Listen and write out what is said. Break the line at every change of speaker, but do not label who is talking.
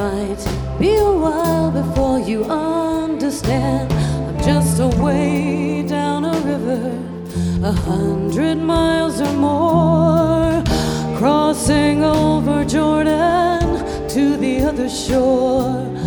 might be a while before you understand. I'm just a way down a river, 100 miles or more, crossing over Jordan to the other shore.